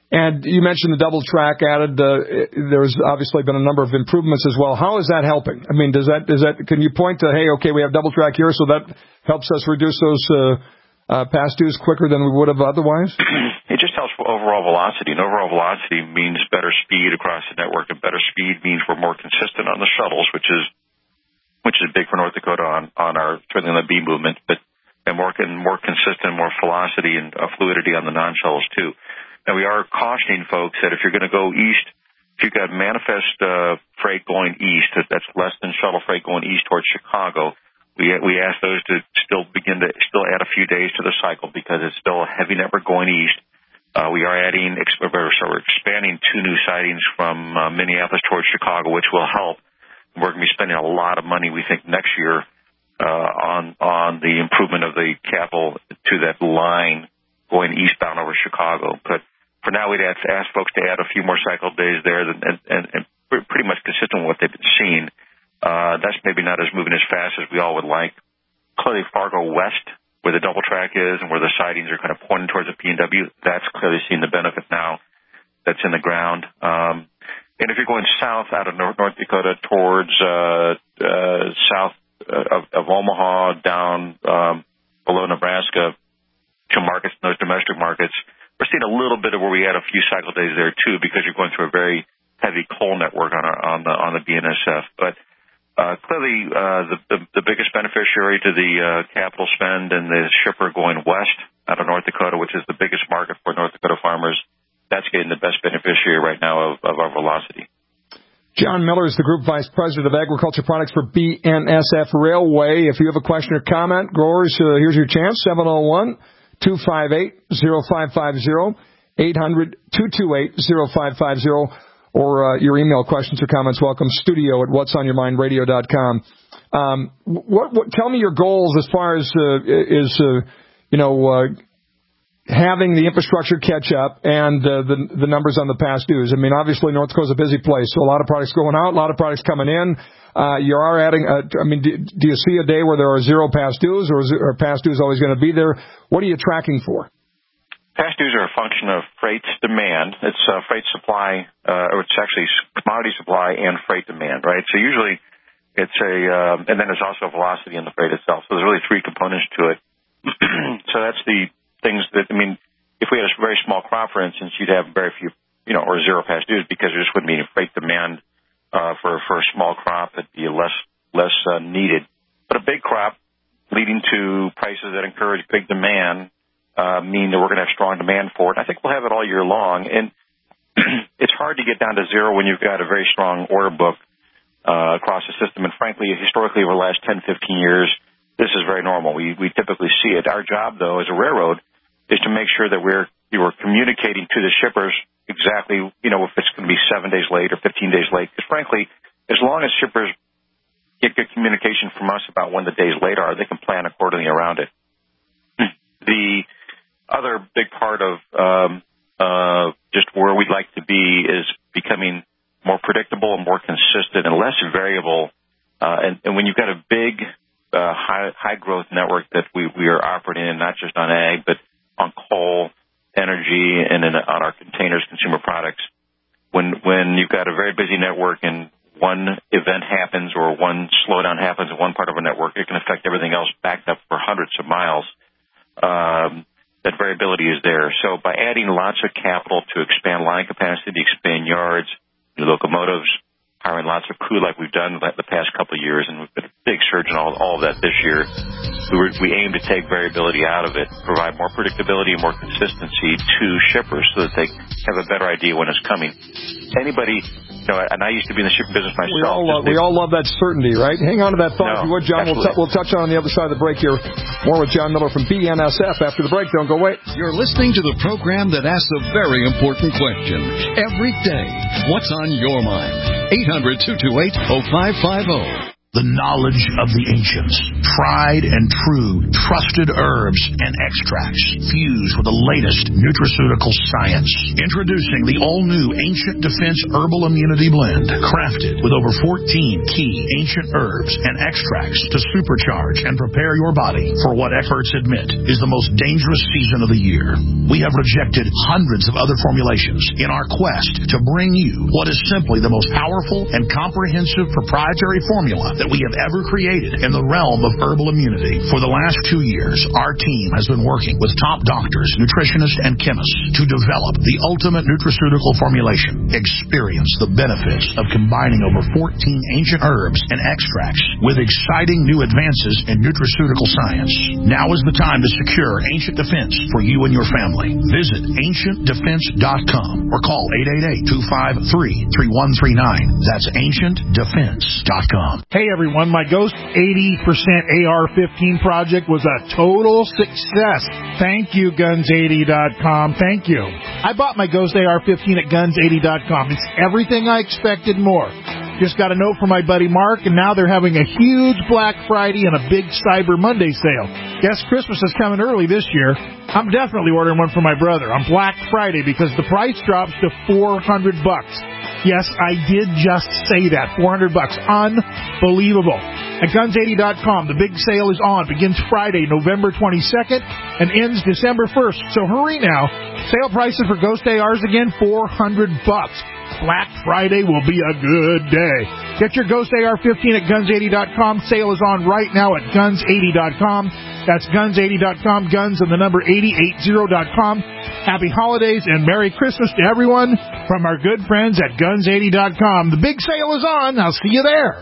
And you mentioned the double track added. Uh, there's obviously been a number of improvements as well. How is that helping? I mean, does that does that can you point to, hey, okay, we have double track here, so that helps us reduce those uh, uh, past dues quicker than we would have otherwise? It just helps with overall velocity, and overall velocity means better speed across the network, and better speed means we're more consistent on the shuttles, which is which is big for North Dakota on on our certainly on the B movement, but and more and more consistent, more velocity and uh, fluidity on the non-shuttles too. Now, we are cautioning folks that if you're going to go east, if you've got manifest uh, freight going east, that's less than shuttle freight going east towards Chicago, we we ask those to still begin to still add a few days to the cycle because it's still a heavy network going east. Uh, we are adding, so we're expanding two new sidings from uh, Minneapolis towards Chicago, which will help. We're going to be spending a lot of money, we think, next year uh, on on the improvement of the capital to that line going eastbound over Chicago. But for now, we'd ask, ask folks to add a few more cycle days there, and, and, and pretty much consistent with what they've been seeing. Uh, that's maybe not as moving as fast as we all would like. Clearly, Fargo West, where the double track is and where the sidings are kind of pointing towards the P and W, that's clearly seeing the benefit now that's in the ground. Um, and if you're going south out of North, North Dakota towards uh, uh, south of, of Omaha down um, below Nebraska to markets, those domestic markets, we're seeing a little bit of where we had a few cycle days there too, because you're going through a very heavy coal network on our, on the on the B N S F. But uh, clearly, uh, the, the the biggest beneficiary to the uh, capital spend and the shipper going west out of North Dakota, which is the biggest market for North Dakota farmers, that's getting the best beneficiary right now of, of our velocity. John Miller is the Group Vice President of Agriculture Products for B N S F Railway. If you have a question or comment, growers, uh, here's your chance, seven oh one, two five eight, oh five five oh, eight hundred, two two eight, oh five five oh, or uh, your email questions or comments, welcome, studio at what's on your mind radio dot com. Um, what, what, tell me your goals as far as, uh, is, uh, you know, uh, having the infrastructure catch up and uh, the the numbers on the past dues. I mean, obviously, North Dakota's a busy place, so a lot of products going out, a lot of products coming in. Uh, you are adding, uh, I mean, do, do you see a day where there are zero past dues, or is it, are past dues always going to be there? What are you tracking for? Past dues are a function of freight demand. It's uh, freight supply, uh, or it's actually commodity supply and freight demand, right? So usually it's a, uh, and then there's also velocity in the freight itself. So there's really three components to it. So that's the things that, I mean, if we had a very small crop, for instance, you'd have very few, you know, or zero past dues because there just wouldn't be any freight demand uh, for, for a small crop. It'd be less, less uh, needed. But a big crop leading to prices that encourage big demand uh, mean that we're going to have strong demand for it. I think we'll have it all year long. And it's hard to get down to zero when you've got a very strong order book uh, across the system. And frankly, historically, over the last ten, fifteen years, this is very normal. We we typically see it. Our job, though, as a railroad, is to make sure that we're we're communicating to the shippers exactly, you know, if it's going to be seven days late or fifteen days late. Because frankly, as long as shippers get good communication from us about when the days late are, they can plan accordingly around it. The other big part of um, uh, just where we'd like to be is becoming more predictable and more consistent and less variable. Uh, and, and when you've got a big Uh, high, high growth network that we, we are operating in, not just on ag, but on coal, energy, and in, on our containers, consumer products. When, when you've got a very busy network and one event happens or one slowdown happens in one part of a network, it can affect everything else backed up for hundreds of miles. Um, that variability is there. So by adding lots of capital to expand line capacity, expand yards, new locomotives, hiring lots of crew like we've done the past couple of years, and we've been a big surge in all, all of that this year. We, were, we aim to take variability out of it, provide more predictability and more consistency to shippers so that they have a better idea when it's coming. Anybody, you know, and I used to be in the shipping business myself. We all love, we all love that certainty, right? Hang on to that thought, no, if you would, John. We'll, t- we'll touch on, on the other side of the break here. More with John Miller from B N S F after the break. Don't go away. You're listening to the program that asks a very important question every day. What's on your mind? eight hundred, two two eight, oh five five oh. The knowledge of the ancients. Tried and true, trusted herbs and extracts fused with the latest nutraceutical science. Introducing the all-new Ancient Defense Herbal Immunity Blend, crafted with over fourteen key ancient herbs and extracts to supercharge and prepare your body for what experts admit is the most dangerous season of the year. We have rejected hundreds of other formulations in our quest to bring you what is simply the most powerful and comprehensive proprietary formula that we have ever created in the realm of herbal immunity. For the last two years, our team has been working with top doctors, nutritionists, and chemists to develop the ultimate nutraceutical formulation. Experience the benefits of combining over fourteen ancient herbs and extracts with exciting new advances in nutraceutical science. Now is the time to secure Ancient Defense for you and your family. Visit ancient defense dot com or call eight eight eight, two five three, three one three nine. That's ancient defense dot com. Hey everyone, my Ghost eighty percent A R fifteen project was a total success. Thank you, guns eighty dot com. Thank you. I bought my Ghost A R fifteen at guns eighty dot com. It's everything I expected more. Just got a note from my buddy Mark, and now they're having a huge Black Friday and a big Cyber Monday sale. Guess Christmas is coming early this year. I'm definitely ordering one for my brother on Black Friday because the price drops to four hundred bucks. Yes, I did just say that. four hundred bucks. Unbelievable. At guns eighty dot com, the big sale is on. Begins Friday, November twenty-second, and ends December first. So hurry now. Sale prices for Ghost A Rs again, four hundred bucks. Black Friday will be a good day. Get your Ghost A R fifteen at guns eighty dot com. Sale is on right now at guns eighty dot com. That's guns eighty dot com, guns and the number eighty eighty dot com. Happy holidays and Merry Christmas to everyone from our good friends at guns eighty dot com. The big sale is on. I'll see you there.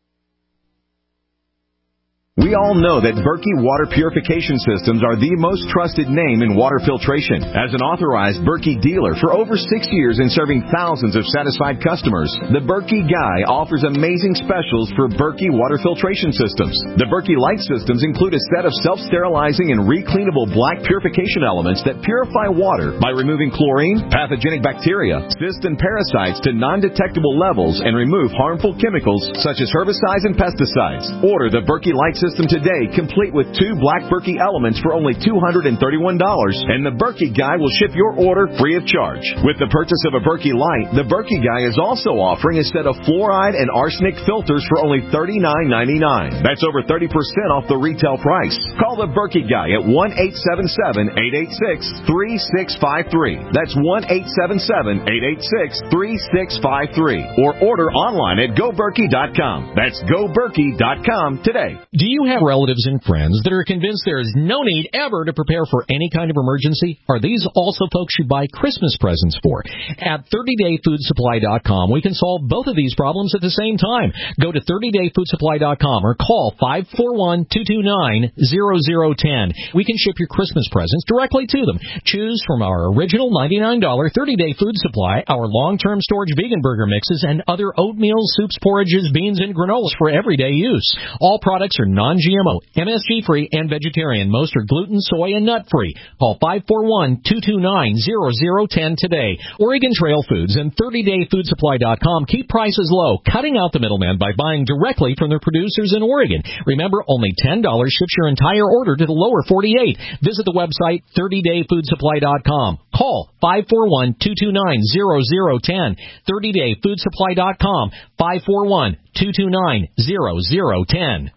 We all know that Berkey Water Purification Systems are the most trusted name in water filtration. As an authorized Berkey dealer for over six years and serving thousands of satisfied customers, the Berkey Guy offers amazing specials for Berkey Water Filtration Systems. The Berkey Light Systems include a set of self-sterilizing and recleanable black purification elements that purify water by removing chlorine, pathogenic bacteria, cysts, and parasites to non-detectable levels and remove harmful chemicals such as herbicides and pesticides. Order the Berkey Light System System today, complete with two black Berkey elements for only two hundred thirty-one dollars, and the Berkey Guy will ship your order free of charge. With the purchase of a Berkey Light, the Berkey Guy is also offering a set of fluoride and arsenic filters for only thirty-nine ninety-nine. That's over thirty percent off the retail price. Call the Berkey Guy at one eight seven seven, eight eight six, three six five three. That's one eight seven seven, eight eight six, three six five three. Or order online at go berkey dot com. That's go berkey dot com today. Do you have relatives and friends that are convinced there is no need ever to prepare for any kind of emergency? Are these also folks you buy Christmas presents for? At thirty day food supply dot com, we can solve both of these problems at the same time. Go to thirty day food supply dot com or call five four one, two two nine, zero zero one zero. We can ship your Christmas presents directly to them. Choose from our original ninety-nine dollars thirty day food supply, our long-term storage vegan burger mixes, and other oatmeal, soups, porridges, beans, and granolas for everyday use. All products are non-G M O, M S G-free, and vegetarian. Most are gluten, soy, and nut-free. Call five four one, two two nine, zero zero one zero today. Oregon Trail Foods and thirty day food supply dot com keep prices low, cutting out the middleman by buying directly from their producers in Oregon. Remember, only ten dollars ships your entire order to the lower forty-eight. Visit the website thirty day food supply dot com. Call five four one, two two nine, zero zero one zero. thirty day food supply dot com, five four one, two two nine, zero zero one zero.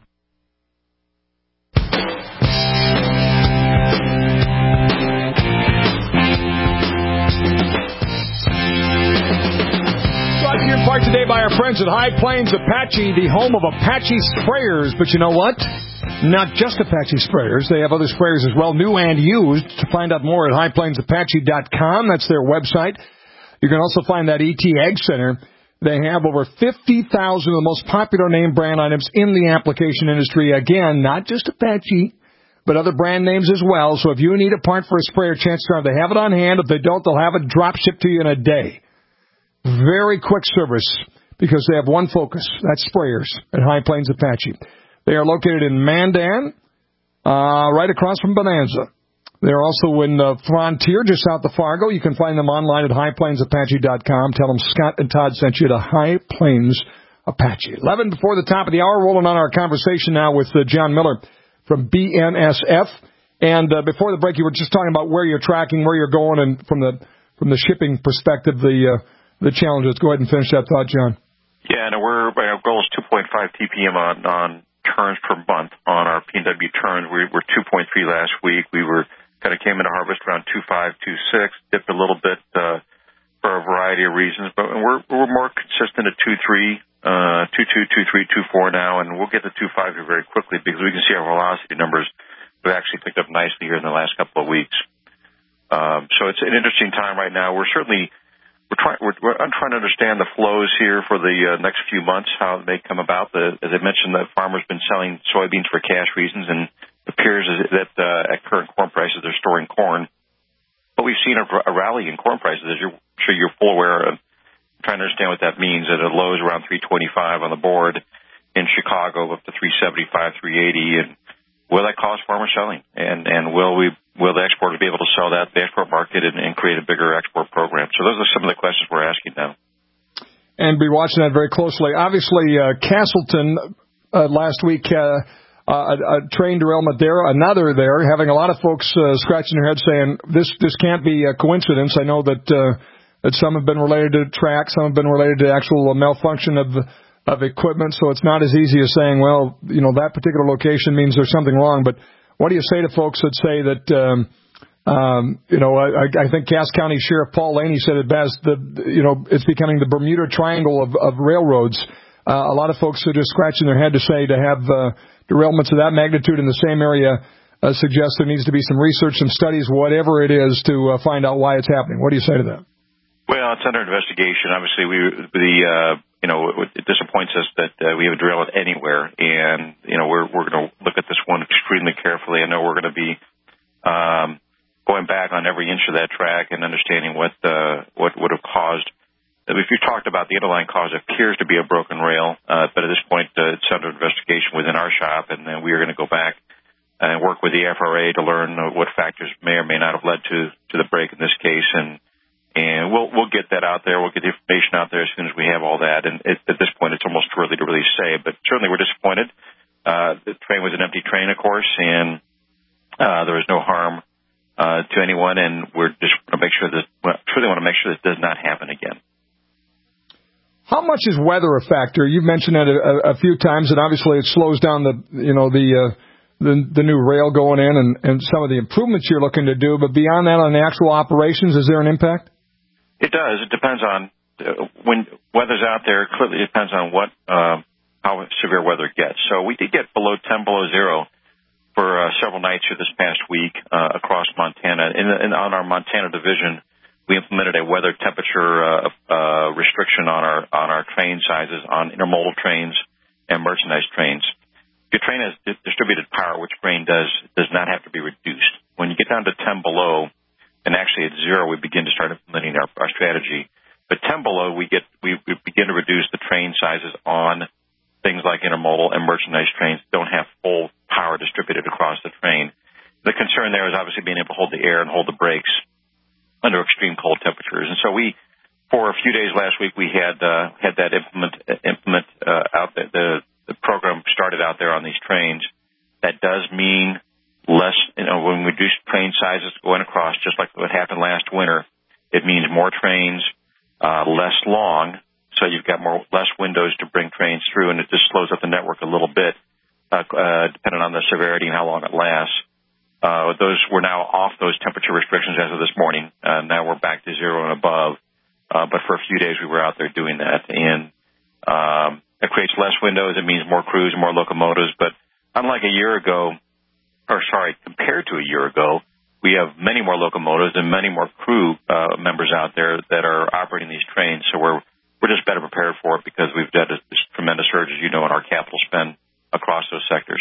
In part today by our friends at High Plains Apache, the home of Apache sprayers. But you know what? Not just Apache sprayers. They have other sprayers as well, new and used. To find out more at high plains apache dot com. That's their website. You can also find that E T Ag Center. They have over fifty thousand of the most popular name brand items in the application industry. Again, not just Apache, but other brand names as well. So if you need a part for a sprayer, chances are they have it on hand. If they don't, they'll have it drop shipped to you in a day. Very quick service because they have one focus. That's sprayers at High Plains Apache. They are located in Mandan, uh, right across from Bonanza. They're also in uh, Frontier, just south of Fargo. You can find them online at high plains apache dot com. Tell them Scott and Todd sent you to High Plains Apache. eleven before the top of the hour, rolling on our conversation now with uh, John Miller from B N S F. And uh, before the break, you were just talking about where you're tracking, where you're going, and from the from the shipping perspective, the uh, the challenges. Go ahead and finish that thought, John. Yeah, and we're our goal is two point five T P M on, on turns per month on our P and W turns. We were two point three last week. We were kind of came into harvest around two five, two six, dipped a little bit uh, for a variety of reasons, but we're we're more consistent at two three, uh, two two, two three, two four now, and we'll get to two five here very quickly because we can see our velocity numbers have actually picked up nicely here in the last couple of weeks. Um, so it's an interesting time right now. We're certainly we're trying we're, we're trying to understand the flows here for the uh, next few months, how they come about. The, as I mentioned, the farmers been selling soybeans for cash reasons, and it appears that uh, at current corn prices they're storing corn. But we've seen a, a rally in corn prices, as you're I'm sure you're full aware of. I'm trying to understand what that means. At a lows around three twenty-five on the board in Chicago, up to three seventy-five, three eighty, and will that cause farmer selling? And and will we will the exporters be able to sell that the export market and, and create a bigger export program? So those are some of the questions we're asking now. And be watching that very closely. Obviously, uh, Castleton uh, last week, uh, uh, a, a train derailment there, another there, having a lot of folks uh, scratching their heads saying this this can't be a coincidence. I know that uh, that some have been related to track, some have been related to actual malfunction of the of equipment, so it's not as easy as saying, well, you know, that particular location means there's something wrong. But what do you say to folks that say that, um, um, you know, I, I think Cass County Sheriff Paul Laney said it best, the, you know, it's becoming the Bermuda Triangle of, of railroads. Uh, a lot of folks are just scratching their head to say to have uh, derailments of that magnitude in the same area uh, suggests there needs to be some research, some studies, whatever it is, to uh, find out why it's happening. What do you say to that? Well, it's under investigation. Obviously, we the uh, you know it disappoints us that uh, we haven't drilled anywhere, and you know we're we're going to look at this one extremely carefully. I know we're going to be um, going back on every inch of that track and understanding what uh, what would have caused. If you talked about the underlying cause, it appears to be a broken rail, uh, but at this point uh, it's under investigation within our shop, and then we are going to go back and work with the F R A to learn uh, what factors may or may not have led to to the break in this case, and. And we'll we'll get that out there. We'll get the information out there as soon as we have all that. And it, at this point, it's almost too early to really say. But certainly, we're disappointed. Uh, the train was an empty train, of course, and uh, there was no harm uh, to anyone. And we're just going to make sure that well, truly want to make sure this does not happen again. How much is weather a factor? You've mentioned that a, a few times, and obviously, it slows down the you know the. Uh, The, the new rail going in and, and some of the improvements you're looking to do, but beyond that, on the actual operations, is there an impact? It does. It depends on uh, when weather's out there. Clearly, it depends on what uh, how severe weather gets. So we did get below ten below zero for uh, several nights here this past week uh, across Montana. In, in, on our Montana division, we implemented a weather temperature uh, uh, restriction on our on our train sizes on intermodal trains and merchandise trains. If your train has di- distributed power, which grain does, does not have to be reduced. When you get down to ten below, and actually at zero, we begin to start implementing our, our strategy. But ten below, we get we, we begin to reduce the train sizes on things like intermodal and merchandise trains that don't have full power distributed across the train. The concern there is obviously being able to hold the air and hold the brakes under extreme cold temperatures. And so we, for a few days last week, we had uh, had that implement implement uh, out there. The The program started out there on these trains. That does mean less, you know, when we reduce train sizes going across, just like what happened last winter, it means more trains, uh, less long, so you've got more less windows to bring trains through, and it just slows up the network a little bit, uh, uh, depending on the severity and how long it lasts. Uh, those we're now off those temperature restrictions as of this morning. Uh, now we're back to zero and above, uh, but for a few days we were out there doing that, and um, it creates less windows. It means more crews, more locomotives. But unlike a year ago, or sorry, compared to a year ago, we have many more locomotives and many more crew uh, members out there that are operating these trains. So we're we're just better prepared for it because we've had this tremendous surge, as you know, in our capital spend across those sectors.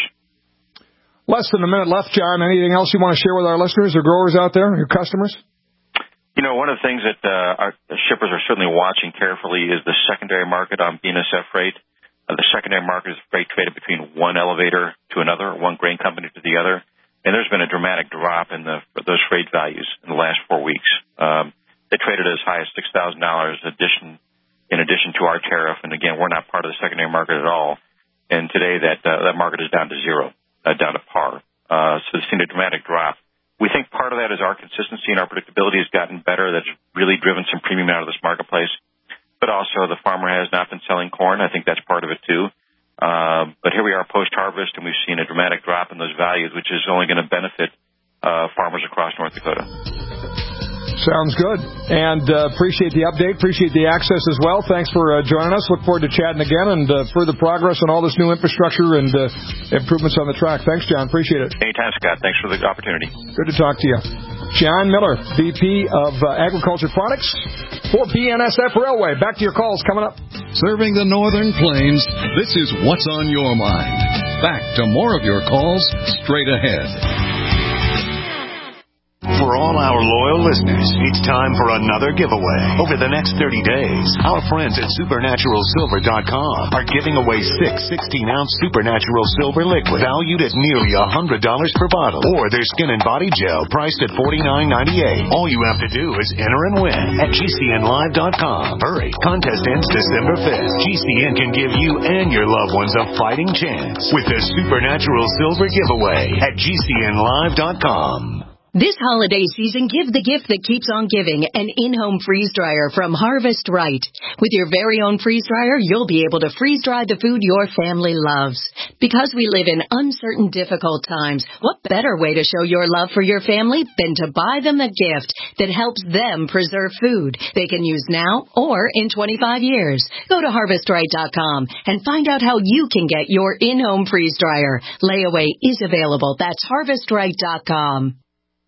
Less than a minute left, John. Anything else you want to share with our listeners or growers out there, your customers? You know, one of the things that uh, our shippers are certainly watching carefully is the secondary market on B N S F freight. Uh, the secondary market is freight traded between one elevator to another, one grain company to the other, and there's been a dramatic drop in the those freight values in the last four weeks. Um, they traded as high as six thousand dollars addition in addition to our tariff. And again, we're not part of the secondary market at all. And today that uh, that market is down to zero, uh, down to par. Uh, so it's seen a dramatic drop. We think part of that is our consistency and our predictability has gotten better. That's really driven some premium out of this marketplace. But also the farmer has not been selling corn. I think that's part of it too. Uh, but here we are post-harvest, and we've seen a dramatic drop in those values, which is only going to benefit uh, farmers across North Dakota. Sounds good. And uh, appreciate the update. Appreciate the access as well. Thanks for uh, joining us. Look forward to chatting again and uh, further progress on all this new infrastructure and uh, improvements on the track. Thanks, John. Appreciate it. Anytime, Scott. Thanks for the opportunity. Good to talk to you. John Miller, V P of uh, Agriculture Products for B N S F Railway. Back to your calls coming up. Serving the Northern Plains, this is What's on Your Mind. Back to more of your calls straight ahead. For all our loyal listeners, it's time for another giveaway. Over the next thirty days, our friends at Supernatural Silver dot com are giving away six sixteen-ounce Supernatural Silver liquid valued at nearly one hundred dollars per bottle, or their skin and body gel priced at forty-nine ninety-eight. All you have to do is enter and win at G C N live dot com. Hurry, contest ends December fifth. G C N can give you and your loved ones a fighting chance with the Supernatural Silver giveaway at G C N live dot com. This holiday season, give the gift that keeps on giving, an in-home freeze dryer from Harvest Right. With your very own freeze dryer, you'll be able to freeze dry the food your family loves. Because we live in uncertain, difficult times, what better way to show your love for your family than to buy them a gift that helps them preserve food they can use now or in twenty-five years. Go to harvest right dot com and find out how you can get your in-home freeze dryer. Layaway is available. That's harvest right dot com.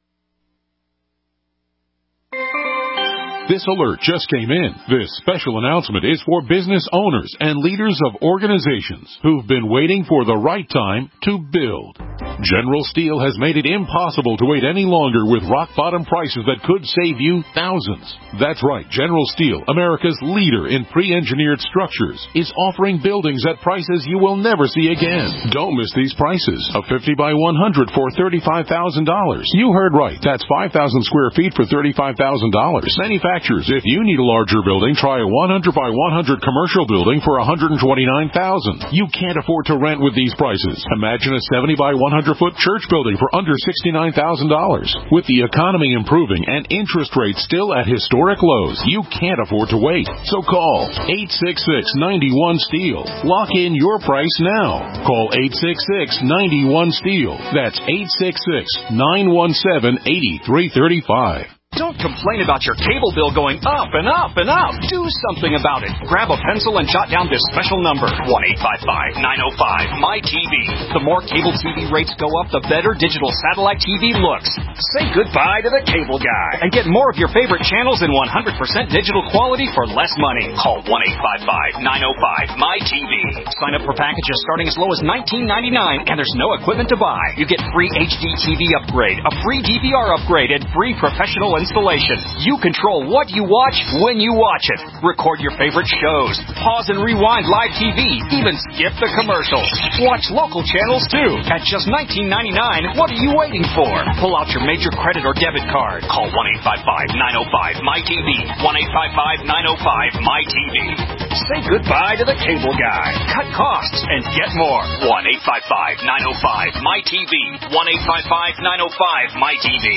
This alert just came in. This special announcement is for business owners and leaders of organizations who've been waiting for the right time to build. General Steel has made it impossible to wait any longer with rock-bottom prices that could save you thousands. That's right. General Steel, America's leader in pre-engineered structures, is offering buildings at prices you will never see again. Don't miss these prices. A fifty by one hundred for thirty-five thousand dollars. You heard right. That's five thousand square feet for thirty-five thousand dollars. Manufacturers, if you need a larger building, try a one hundred by one hundred commercial building for one hundred twenty-nine thousand dollars. You can't afford to rent with these prices. Imagine a seventy by one hundred foot church building for under sixty-nine thousand dollars. With the economy improving and interest rates still at historic lows, you can't afford to wait. So call eight six six, nine one, STEEL. Lock in your price now. Call eight six six, nine one, STEEL. That's eight six six, nine one seven, eight three three five. Don't complain about your cable bill going up and up and up. Do something about it. Grab a pencil and jot down this special number, one eight five five, nine oh five, M Y T V. The more cable T V rates go up, the better digital satellite T V looks. Say goodbye to the cable guy and get more of your favorite channels in one hundred percent digital quality for less money. Call one eight five five, nine oh five, M Y T V. Sign up for packages starting as low as nineteen ninety-nine, and there's no equipment to buy. You get free H D T V upgrade, a free D V R upgrade, and free professional installation. You control what you watch when you watch it. Record your favorite shows. Pause and rewind live T V. Even skip the commercials. Watch local channels too. At just nineteen ninety-nine, what are you waiting for? Pull out your major credit or debit card. Call one eight five five, nine oh five, M Y T V. one eight five five, nine oh five, M Y T V. Say goodbye to the cable guy. Cut costs and get more. one eight five five, nine oh five, M Y T V. one eight five five, nine oh five, M Y T V.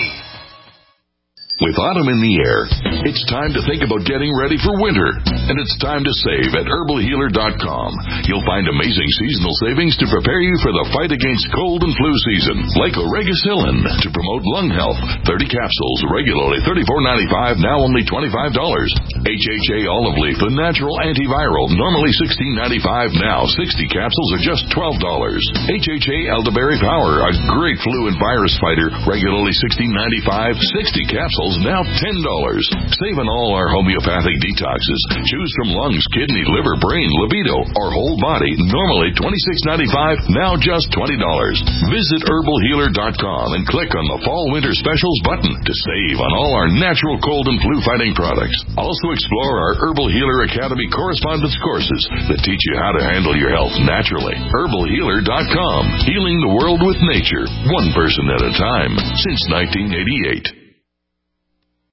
With autumn in the air, it's time to think about getting ready for winter. And it's time to save at herbal healer dot com. You'll find amazing seasonal savings to prepare you for the fight against cold and flu season. Like Oregacillin to promote lung health. thirty capsules, regularly thirty-four ninety-five, now only twenty-five dollars. H H A Olive Leaf, the natural antiviral, normally sixteen ninety-five, now sixty capsules are just twelve dollars. H H A Elderberry Power, a great flu and virus fighter, regularly sixteen ninety-five, sixty capsules now ten dollars. Save on all our homeopathic detoxes. Choose from lungs, kidney, liver, brain, libido, or whole body. Normally twenty-six ninety-five, now just twenty dollars. Visit herbal healer dot com and click on the Fall Winter Specials button to save on all our natural cold and flu fighting products. Also explore our Herbal Healer Academy correspondence courses that teach you how to handle your health naturally. herbal healer dot com. Healing the world with nature, one person at a time, since nineteen eighty-eight.